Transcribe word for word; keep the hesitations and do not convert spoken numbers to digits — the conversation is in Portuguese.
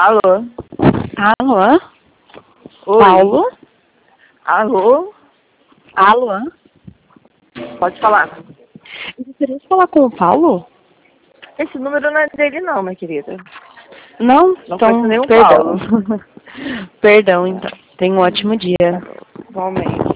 Alô? Alô? Oi? Paulo? Alô? Alô? Pode falar. Eu gostaria de falar com o Paulo? Esse número não é dele não, minha querida. Não? Não Então, conheço nenhum perdão. Paulo. Perdão, então. Tenha um ótimo dia. Igualmente.